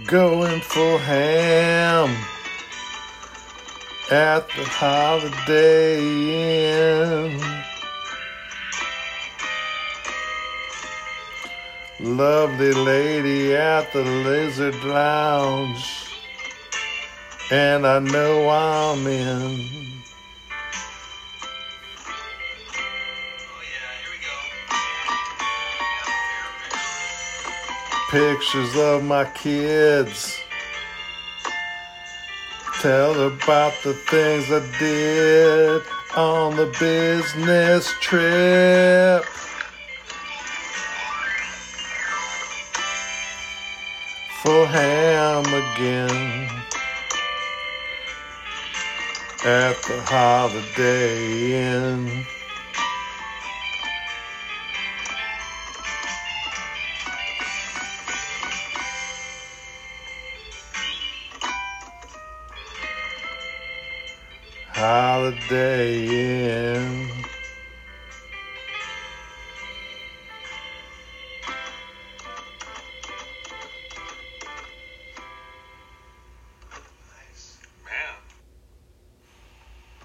going full ham at the Holiday Inn. Lovely lady at the Lizard Lounge, and I know I'm in. Oh yeah, here we go. Pictures of my kids, tell about the things I did on the business trip. Full ham again at the Holiday Inn. Holiday Inn.